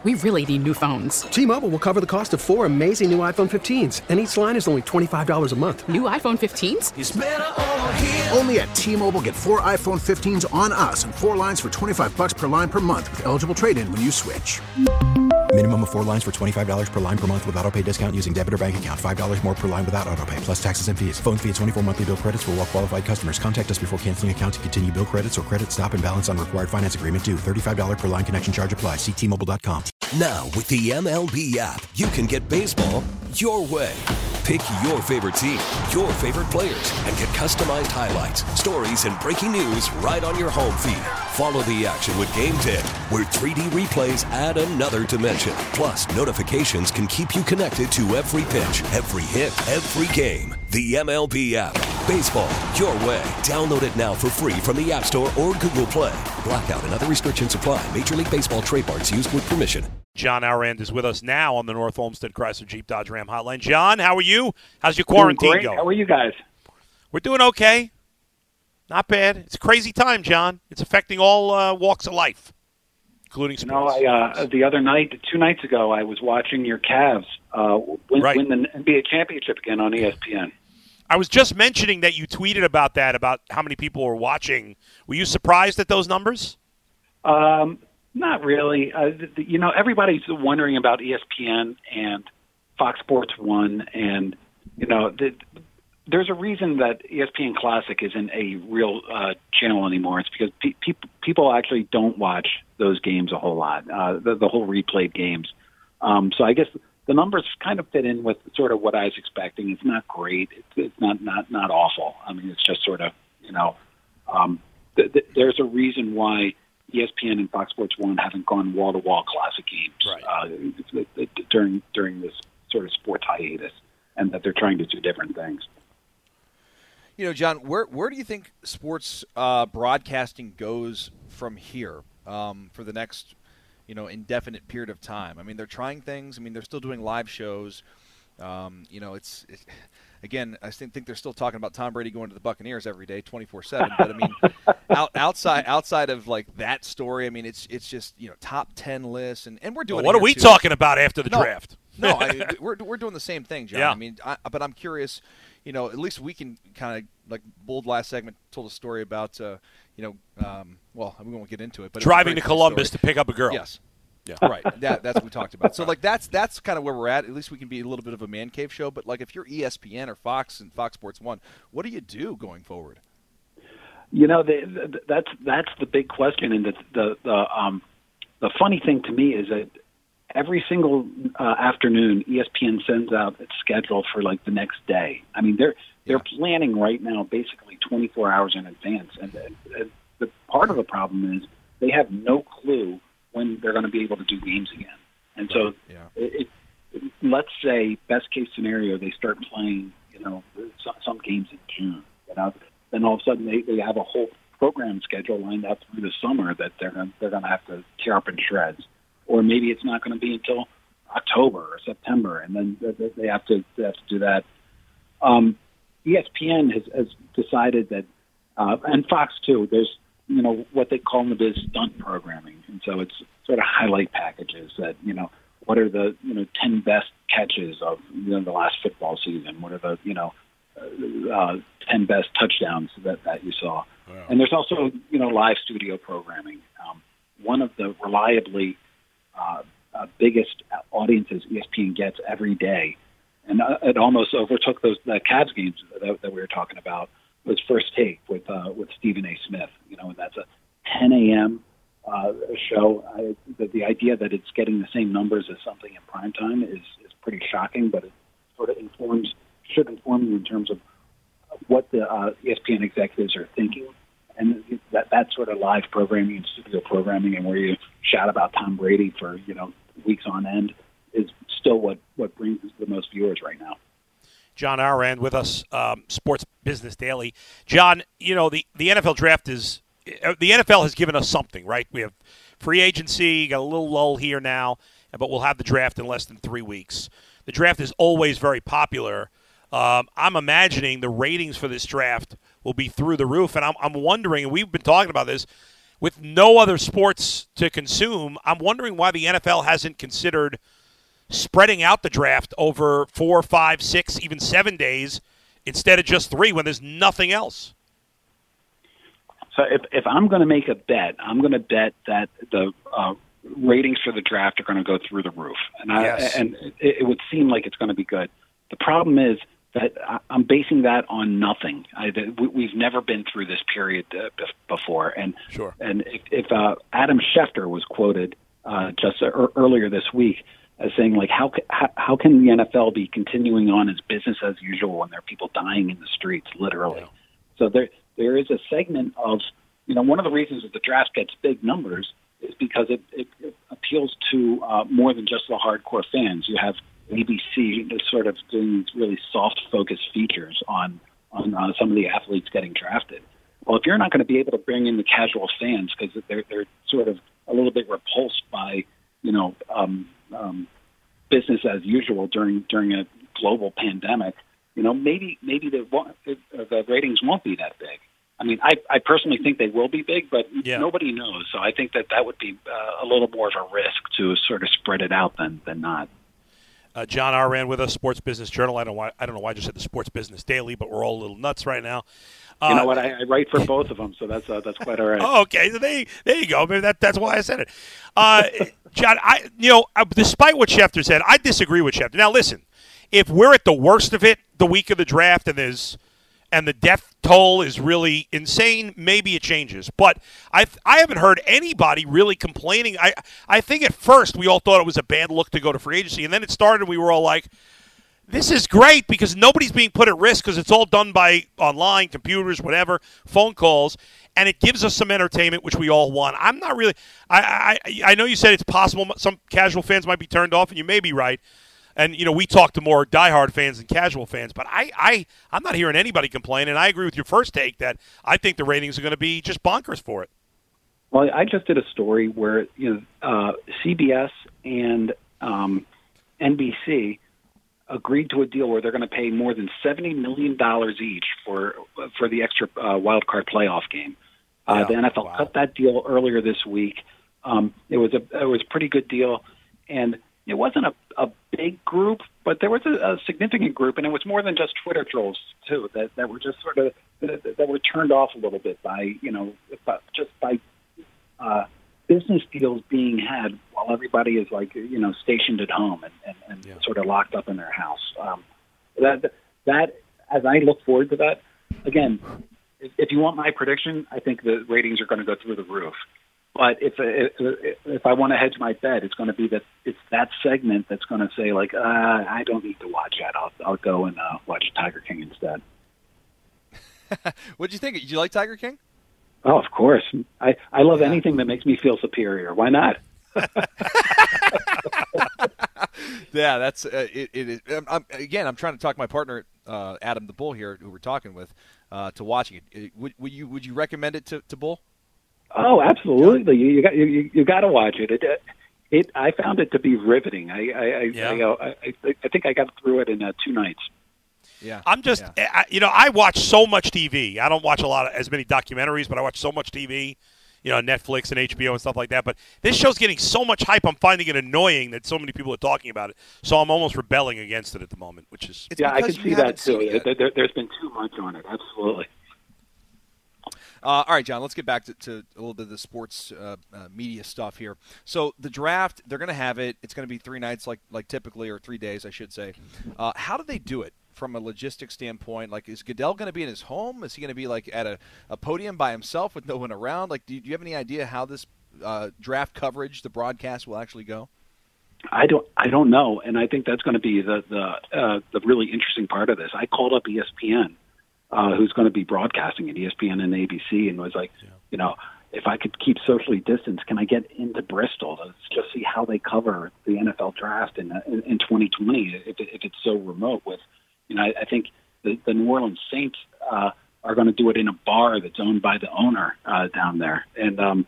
We really need new phones. T-Mobile will cover the cost of 4 amazing new iPhone 15s, and each line is only $25 a month. New iPhone 15s? It's better over here. Only at T-Mobile, get 4 iPhone 15s on us and 4 lines for $25 per line per month with eligible trade-in when you switch. Minimum of 4 lines for $25 per line per month with autopay discount using debit or bank account. $5 more per line without autopay, plus taxes and fees. Phone fee at 24 monthly bill credits for well-qualified customers. Contact us before canceling account to continue bill credits or credit stop and balance on required finance agreement due. $35 per line connection charge applies. See T-Mobile.com. Now, with the MLB app, you can get baseball your way. Pick your favorite team, your favorite players, and get customized highlights, stories, and breaking news right on your home feed. Follow the action with Game Day, where 3D replays add another dimension. Plus, notifications can keep you connected to every pitch, every hit, every game. The MLB app. Baseball your way. Download it now for free from the App Store or Google Play. Blackout and other restrictions apply. Major League Baseball trademarks used with permission. John Arand is with us now on the North Olmsted Chrysler Jeep Dodge Ram hotline. John, how are you? How's your quarantine going? How are you guys? We're doing okay. Not bad. It's a crazy time, John. It's affecting all walks of life, including sports. The other night, 2 nights ago, I was watching your Cavs win the NBA championship again on ESPN. I was just mentioning that you tweeted about that, about how many people were watching. Were you surprised at those numbers? Not really. Everybody's wondering about ESPN and Fox Sports 1, and, there's a reason that ESPN Classic isn't a real channel anymore. It's because people actually don't watch those games a whole lot, the whole replayed games. So I guess the numbers kind of fit in with sort of what I was expecting. It's not great. It's not awful. I mean, it's just sort of, there's a reason why ESPN and Fox Sports 1 haven't gone wall-to-wall Classic games during this sort of sports hiatus, and that they're trying to do different things. John, where do you think sports broadcasting goes from here for the next, indefinite period of time? I mean, they're trying things. I mean, they're still doing live shows. It's again, I think they're still talking about Tom Brady going to the Buccaneers every day, 24/7. But I mean, outside of like that story, I mean, it's just top 10 lists, and we're doing. What are we talking about after the draft? No, we're doing the same thing, John. Yeah. I mean, but I'm curious. At least we can kind of, like Bold last segment told a story about, well, we won't get into it. But driving to Columbus to pick up a girl. Yes. Yeah. Right. That's what we talked about. So, like, that's kind of where we're at. At least we can be a little bit of a man cave show. But, like, if you're ESPN or Fox and Fox Sports 1, what do you do going forward? That's the big question. And the funny thing to me is that every single afternoon, ESPN sends out its schedule for like the next day. I mean, they're planning right now, basically 24 hours in advance. And the part of the problem is they have no clue when they're going to be able to do games again. And so, let's say best case scenario, they start playing, some games in June. Then all of a sudden they have a whole program schedule lined up through the summer that they're going to have to tear up in shreds. Or maybe it's not going to be until October or September, and then they have to do that. ESPN has decided that, and Fox too. There's what they call them is stunt programming, and so it's sort of highlight packages that what are the 10 best catches of the last football season? What are the 10 best touchdowns that you saw? Wow. And there's also live studio programming. One of the reliably biggest audiences ESPN gets every day, and it almost overtook the Cavs games that we were talking about, was First Take with Stephen A. Smith. And that's a 10 a.m. Show. The idea that it's getting the same numbers as something in primetime is pretty shocking, but it sort of should inform you in terms of what the ESPN executives are thinking. And that sort of live programming and studio programming, and where you shout about Tom Brady for weeks on end, is still what brings the most viewers right now. John Arand with us, Sports Business Daily. John, the NFL draft is the NFL has given us something, right? We have free agency, got a little lull here now, but we'll have the draft in less than 3 weeks. The draft is always very popular. I'm imagining the ratings for this draft will be through the roof, and I'm wondering, and we've been talking about this, with no other sports to consume, I'm wondering why the NFL hasn't considered spreading out the draft over 4, 5, 6, even 7 days instead of just 3 when there's nothing else. So if I'm going to make a bet, I'm going to bet that the ratings for the draft are going to go through the roof, and it would seem like it's going to be good. The problem is that I'm basing that on nothing. We've never been through this period before, and sure. And if Adam Schefter was quoted just earlier this week as saying, like, how can the NFL be continuing on as business as usual when there are people dying in the streets, literally? Yeah. So there is a segment of, one of the reasons that the draft gets big numbers is because it appeals to more than just the hardcore fans. You have ABC sort of doing really soft-focused features on some of the athletes getting drafted. Well, if you're not going to be able to bring in the casual fans because they're sort of a little bit repulsed by, business as usual during a global pandemic, maybe the ratings won't be that big. I mean, I personally think they will be big, but nobody knows. So I think that would be a little more of a risk to sort of spread it out than not. John Ourand with us, Sports Business Journal. I don't know why I just said the Sports Business Daily, but we're all a little nuts right now. You know what? I write for both of them, so that's quite all right. Oh, okay. So there you go. Maybe that's why I said it. John, despite what Schefter said, I disagree with Schefter. Now, listen, if we're at the worst of it the week of the draft and the death toll is really insane, maybe it changes. But I haven't heard anybody really complaining. I think at first we all thought it was a bad look to go to free agency, and then it started, we were all like, this is great because nobody's being put at risk because it's all done by online, computers, whatever, phone calls, and it gives us some entertainment, which we all want. I'm not really – I know you said it's possible some casual fans might be turned off, and you may be right. And, we talk to more diehard fans than casual fans, but I'm not hearing anybody complain, and I agree with your first take that I think the ratings are going to be just bonkers for it. Well, I just did a story where CBS and NBC agreed to a deal where they're going to pay more than $70 million each for the extra wild card playoff game. The NFL cut that deal earlier this week. It was a pretty good deal, and it wasn't a big group, but there was a significant group, and it was more than just Twitter trolls too that were just sort of that were turned off a little bit by by business deals being had while everybody is stationed at home and sort of locked up in their house. That as I look forward to that, again, if you want my prediction, I think the ratings are going to go through the roof. But if I want to hedge my bet, it's going to be that it's that segment that's going to say I don't need to watch that. I'll go and watch Tiger King instead. What'd you think? Did you like Tiger King? Oh, of course. I love anything that makes me feel superior. Why not? Yeah, that's it is. I'm trying to talk my partner Adam the Bull here, who we're talking with, to watching it. Would you recommend it to Bull? Oh, absolutely. You got to watch it. I found it to be riveting. I think I got through it in 2 nights. Yeah, I'm just, I watch so much TV. I don't watch as many documentaries, but I watch so much TV, Netflix and HBO and stuff like that. But this show's getting so much hype, I'm finding it annoying that so many people are talking about it. So I'm almost rebelling against it at the moment, which is... I can see that too. There's been too much on it, absolutely. All right, John, let's get back to a little bit of the sports media stuff here. So the draft, they're going to have it. It's going to be 3 nights like typically, or 3 days, I should say. How do they do it from a logistics standpoint? Like, is Goodell going to be in his home? Is he going to be at a podium by himself with no one around? Like, do you have any idea how this draft coverage, the broadcast, will actually go? I don't know, and I think that's going to be the really interesting part of this. I called up ESPN. Who's going to be broadcasting at ESPN and ABC, and was like, if I could keep socially distanced, can I get into Bristol to just see how they cover the NFL draft in 2020 if it's so remote? With, I think the New Orleans Saints are going to do it in a bar that's owned by the owner down there, and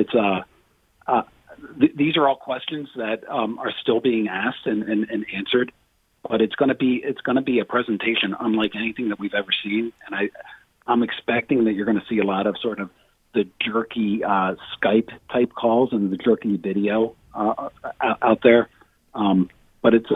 these are all questions that are still being asked and answered. But it's going to be a presentation unlike anything that we've ever seen, and I'm expecting that you're going to see a lot of sort of the jerky Skype type calls and the jerky video out there. But it's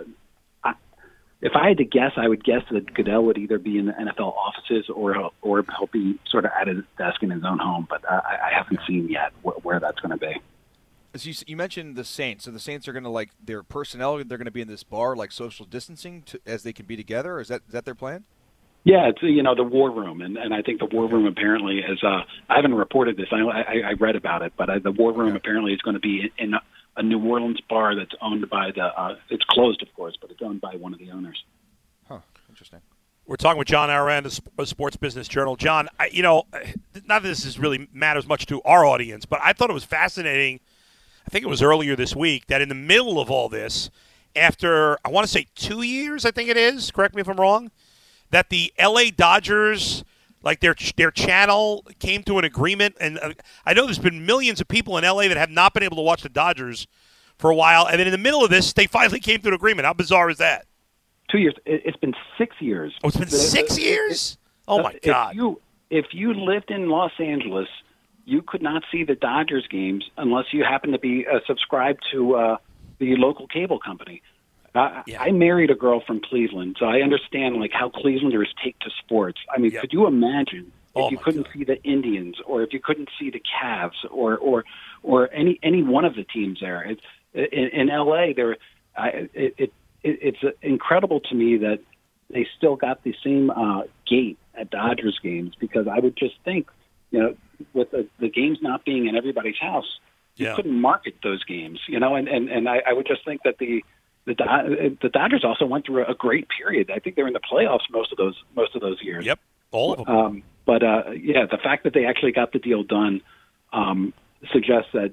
if I had to guess, I would guess that Goodell would either be in the NFL offices or he'll be sort of at his desk in his own home. But I haven't seen yet where that's going to be. As you mentioned the Saints. So the Saints are going to, like, their personnel, they're going to be in this bar, like social distancing as they can be together. Is that their plan? Yeah, it's the War Room, and I think the War Room apparently is. I haven't reported this. I read about it, but the War Room apparently is going to be in a New Orleans bar that's owned by the. It's closed, of course, but it's owned by one of the owners. Huh. Interesting. We're talking with John Ourand of Sports Business Journal. John, not that this really matters much to our audience, but I thought it was fascinating. I think it was earlier this week that in the middle of all this, after I want to say 2 years, I think it is. Correct me if I'm wrong. That the L.A. Dodgers, like their channel, came to an agreement, and I know there's been millions of people in L.A. that have not been able to watch the Dodgers for a while, and then in the middle of this, they finally came to an agreement. How bizarre is that? 2 years. It's been 6 years. Oh, it's been 6 years? Oh, my God. If you lived in Los Angeles, you could not see the Dodgers games unless you happened to be subscribed to the local cable company. I married a girl from Cleveland, so I understand like how Clevelanders take to sports. I mean, could you imagine if you couldn't see the Indians, or if you couldn't see the Cavs, or any one of the teams there? In LA, it's incredible to me that they still got the same gate at Dodgers games, because I would just think, with the games not being in everybody's house, you couldn't market those games, and I would just think that the Dodgers also went through a great period. I think they were in the playoffs most of those years. Yep, all of them. But the fact that they actually got the deal done suggests that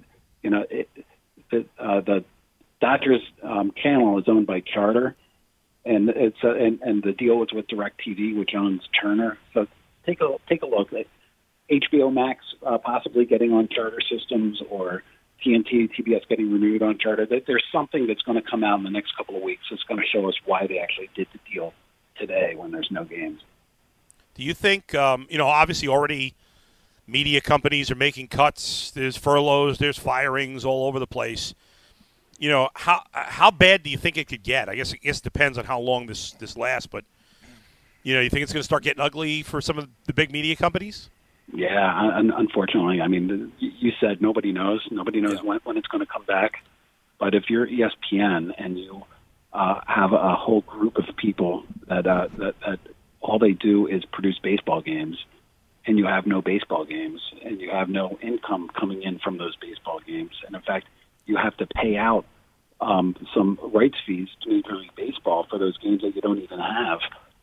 the Dodgers channel is owned by Charter, and it's and the deal was with DirecTV, which owns Turner. So take a look at HBO Max possibly getting on Charter systems, or TNT, TBS getting renewed on Charter. There's something that's going to come out in the next couple of weeks that's going to show us why they actually did the deal today when there's no games. Do you think, obviously already media companies are making cuts. There's furloughs, there's firings all over the place. How bad do you think it could get? I guess it depends on how long this lasts, but, you think it's going to start getting ugly for some of the big media companies? Yeah, unfortunately. I mean, you said nobody knows. Nobody knows when it's going to come back. But if you're ESPN and you have a whole group of people that all they do is produce baseball games, and you have no baseball games, and you have no income coming in from those baseball games, and in fact, you have to pay out some rights fees to Major League Baseball for those games that you don't even have.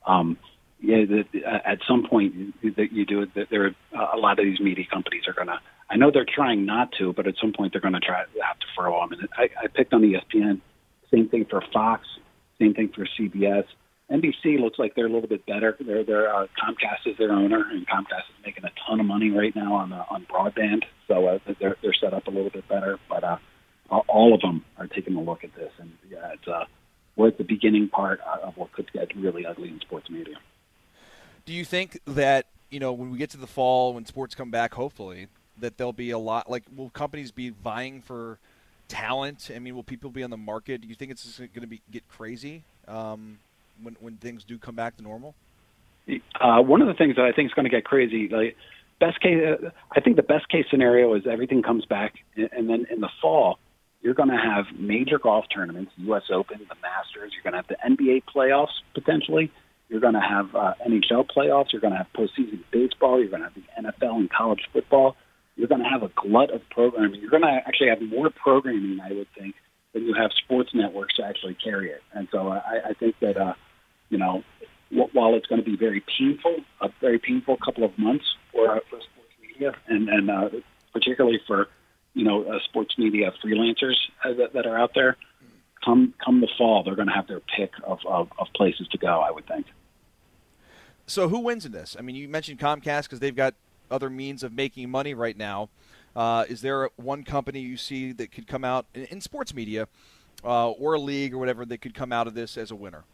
At some point that you do it, there are a lot of these media companies are going to. I know they're trying not to, but at some point they're going to have to furlough them. And I picked on ESPN. Same thing for Fox. Same thing for CBS. NBC looks like they're a little bit better. Comcast is their owner, and Comcast is making a ton of money right now on broadband, so they're set up a little bit better. But all of them are taking a look at this, and we're at the beginning part of what could get really ugly in sports media. Do you think that, when we get to the fall, when sports come back, hopefully, that there'll be a lot, will companies be vying for talent? I mean, will people be on the market? Do you think it's going to get crazy when things do come back to normal? One of the things that I think is going to get crazy, I think the best case scenario is everything comes back, and then in the fall, you're going to have major golf tournaments, U.S. Open, the Masters. You're going to have the NBA playoffs potentially. You're going to have NHL playoffs. You're going to have postseason baseball. You're going to have the NFL and college football. You're going to have a glut of programming. You're going to actually have more programming, I would think, than you have sports networks to actually carry it. And so I think that, while it's going to be a very painful couple of months for sports media, and particularly for, sports media freelancers that are out there, come the fall, they're going to have their pick of places to go, I would think. So who wins in this? I mean, you mentioned Comcast because they've got other means of making money right now. Is there one company you see that could come out in sports media or a league or whatever that could come out of this as a winner?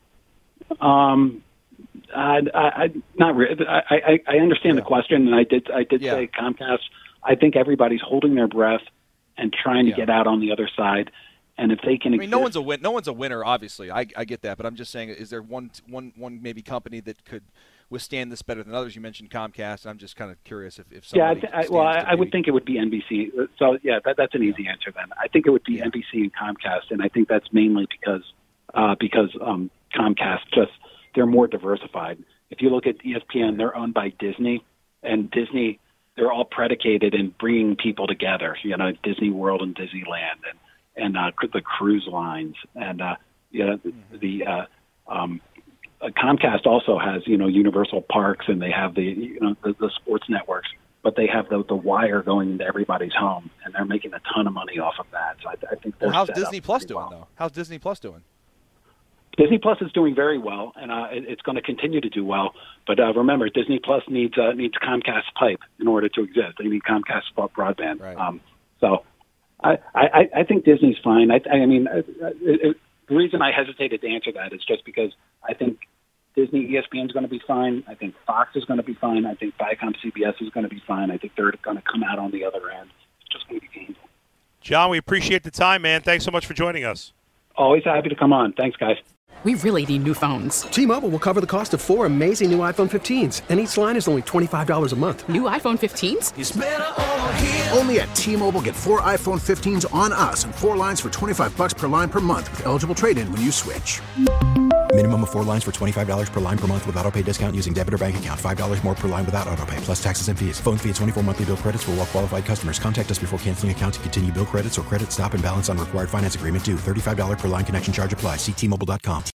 Not really. I understand the question, and I did say Comcast. I think everybody's holding their breath and trying to get out on the other side. And if they can, no one's a winner, obviously. I get that, but I'm just saying, is there one maybe company that could withstand this better than others? You mentioned Comcast, and I'm just kind of curious if somebody. I would think it would be NBC. So that's an easy answer then. I think it would be NBC and Comcast, and I think that's mainly because Comcast they're more diversified. If you look at ESPN, they're owned by Disney, and Disney, they're all predicated in bringing people together. Disney World and Disneyland, and the cruise lines, and Comcast also has Universal Parks, and they have the sports networks, but they have the wire going into everybody's home, and they're making a ton of money off of that. So I think they're how's set Disney up Plus pretty doing well. though? How's Disney Plus doing? Disney Plus is doing very well, and it's going to continue to do well. But remember, Disney Plus needs Comcast pipe in order to exist. They need Comcast broadband. Right. So I think Disney's fine. The reason I hesitated to answer that is just because I think Disney ESPN is going to be fine. I think Fox is going to be fine. I think Viacom CBS is going to be fine. I think they're going to come out on the other end. It's just going to be painful. John, we appreciate the time, man. Thanks so much for joining us. Always happy to come on. Thanks, guys. We really need new phones. T-Mobile will cover the cost of 4 amazing new iPhone 15s, and each line is only $25 a month. New iPhone 15s? It's better over here. Only at T-Mobile, get 4 iPhone 15s on us and 4 lines for $25 per line per month with eligible trade-in when you switch. Minimum of 4 lines for $25 per line per month with autopay discount using debit or bank account. $5 more per line without autopay, plus taxes and fees. Phone fee at 24 monthly bill credits for well-qualified customers. Contact us before canceling account to continue bill credits or credit stop and balance on required finance agreement due. $35 per line connection charge applies. See T-Mobile.com.